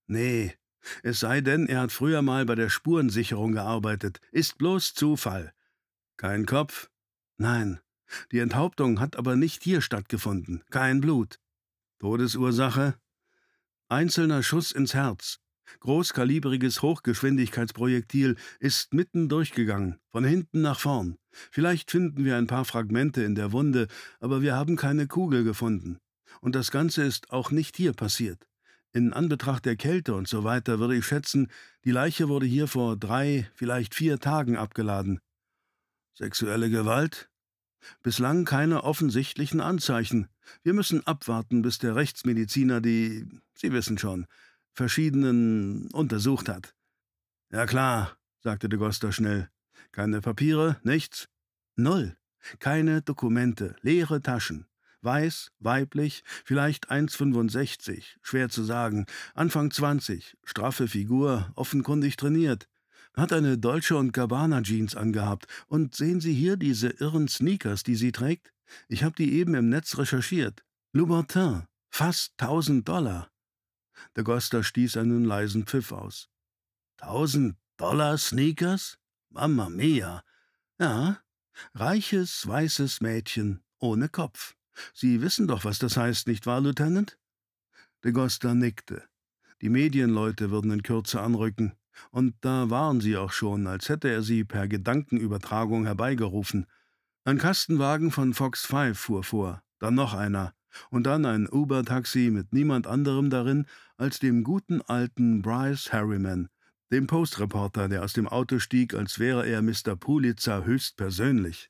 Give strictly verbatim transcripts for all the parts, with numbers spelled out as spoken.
Nee, es sei denn, er hat früher mal bei der Spurensicherung gearbeitet. Ist bloß Zufall. Kein Kopf? Nein. Die Enthauptung hat aber nicht hier stattgefunden. Kein Blut. Todesursache? Einzelner Schuss ins Herz. Großkalibriges Hochgeschwindigkeitsprojektil ist mitten durchgegangen, von hinten nach vorn. Vielleicht finden wir ein paar Fragmente in der Wunde, aber wir haben keine Kugel gefunden. Und das Ganze ist auch nicht hier passiert. In Anbetracht der Kälte und so weiter würde ich schätzen, die Leiche wurde hier vor drei, vielleicht vier Tagen abgeladen. Sexuelle Gewalt? Bislang keine offensichtlichen Anzeichen. Wir müssen abwarten, bis der Rechtsmediziner die, Sie wissen schon, verschiedenen untersucht hat. Ja klar, sagte de Goster schnell. Keine Papiere, nichts? Null. Keine Dokumente, leere Taschen. Weiß, weiblich, vielleicht eins Komma fünfundsechzig, schwer zu sagen. Anfang zwanzig, straffe Figur, offenkundig trainiert. Hat eine Dolce und Gabbana Jeans angehabt. Und sehen Sie hier diese irren Sneakers, die sie trägt? Ich habe die eben im Netz recherchiert. Louboutin, fast tausend Dollar. De Goster stieß einen leisen Pfiff aus. Tausend Dollar Sneakers? Mamma mia. Ja, reiches, weißes Mädchen, ohne Kopf. Sie wissen doch, was das heißt, nicht wahr, Lieutenant? De Goster nickte. Die Medienleute würden in Kürze anrücken. Und da waren sie auch schon, als hätte er sie per Gedankenübertragung herbeigerufen. Ein Kastenwagen von Fox fünf fuhr vor, dann noch einer, und dann ein Uber-Taxi mit niemand anderem darin als dem guten alten Bryce Harriman, dem Post-Reporter, der aus dem Auto stieg, als wäre er Mister Pulitzer höchstpersönlich.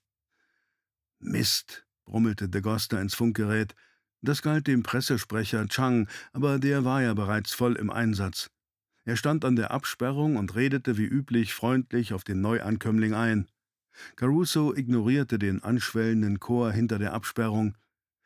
»Mist«, brummelte de Goster ins Funkgerät. Das galt dem Pressesprecher Chang, aber der war ja bereits voll im Einsatz. Er stand an der Absperrung und redete wie üblich freundlich auf den Neuankömmling ein. Caruso ignorierte den anschwellenden Chor hinter der Absperrung.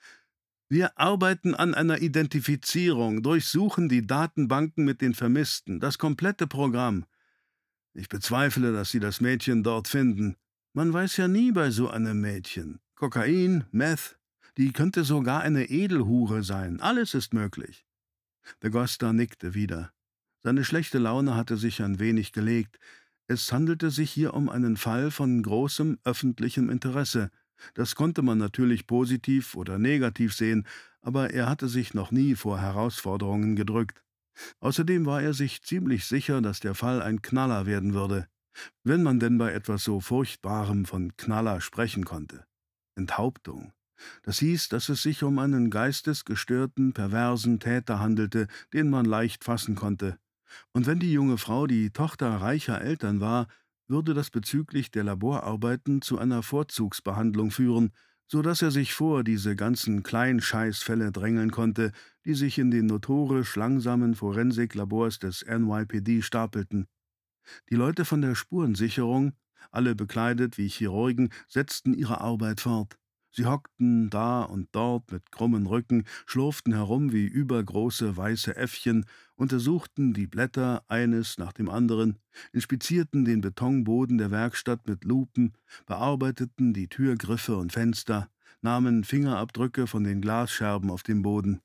»Wir arbeiten an einer Identifizierung, durchsuchen die Datenbanken mit den Vermissten, das komplette Programm. Ich bezweifle, dass Sie das Mädchen dort finden. Man weiß ja nie bei so einem Mädchen. Kokain, Meth, die könnte sogar eine Edelhure sein, alles ist möglich.« De Goster nickte wieder. Seine schlechte Laune hatte sich ein wenig gelegt. Es handelte sich hier um einen Fall von großem öffentlichem Interesse. Das konnte man natürlich positiv oder negativ sehen, aber er hatte sich noch nie vor Herausforderungen gedrückt. Außerdem war er sich ziemlich sicher, dass der Fall ein Knaller werden würde, wenn man denn bei etwas so Furchtbarem von Knaller sprechen konnte. Enthauptung. Das hieß, dass es sich um einen geistesgestörten, perversen Täter handelte, den man leicht fassen konnte. Und wenn die junge Frau die Tochter reicher Eltern war, würde das bezüglich der Laborarbeiten zu einer Vorzugsbehandlung führen, so dass er sich vor diese ganzen Kleinscheißfälle drängeln konnte, die sich in den notorisch langsamen Forensiklabors des N Y P D stapelten. Die Leute von der Spurensicherung, alle bekleidet wie Chirurgen, setzten ihre Arbeit fort. Sie hockten da und dort mit krummen Rücken, schlurften herum wie übergroße weiße Äffchen, untersuchten die Blätter eines nach dem anderen, inspizierten den Betonboden der Werkstatt mit Lupen, bearbeiteten die Türgriffe und Fenster, nahmen Fingerabdrücke von den Glasscherben auf dem Boden.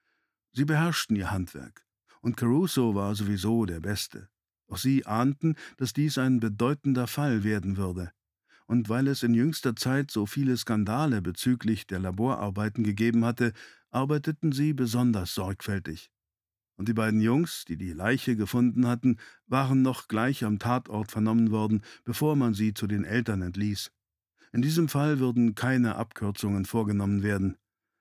Sie beherrschten ihr Handwerk, und Caruso war sowieso der Beste. Auch sie ahnten, dass dies ein bedeutender Fall werden würde. Und weil es in jüngster Zeit so viele Skandale bezüglich der Laborarbeiten gegeben hatte, arbeiteten sie besonders sorgfältig. Und die beiden Jungs, die die Leiche gefunden hatten, waren noch gleich am Tatort vernommen worden, bevor man sie zu den Eltern entließ. In diesem Fall würden keine Abkürzungen vorgenommen werden.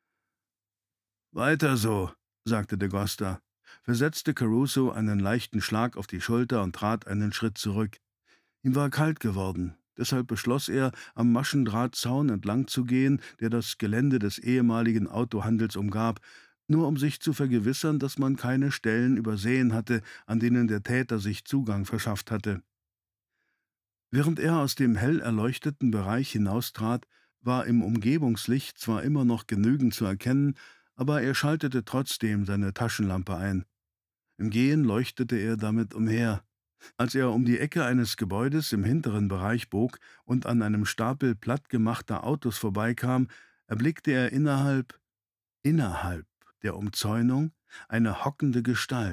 »Weiter so«, sagte de Goster, versetzte Caruso einen leichten Schlag auf die Schulter und trat einen Schritt zurück. Ihm war kalt geworden. Deshalb beschloss er, am Maschendrahtzaun entlang zu gehen, der das Gelände des ehemaligen Autohandels umgab, nur um sich zu vergewissern, dass man keine Stellen übersehen hatte, an denen der Täter sich Zugang verschafft hatte. Während er aus dem hell erleuchteten Bereich hinaustrat, war im Umgebungslicht zwar immer noch genügend zu erkennen, aber er schaltete trotzdem seine Taschenlampe ein. Im Gehen leuchtete er damit umher. Als er um die Ecke eines Gebäudes im hinteren Bereich bog und an einem Stapel plattgemachter Autos vorbeikam, erblickte er innerhalb, innerhalb der Umzäunung eine hockende Gestalt.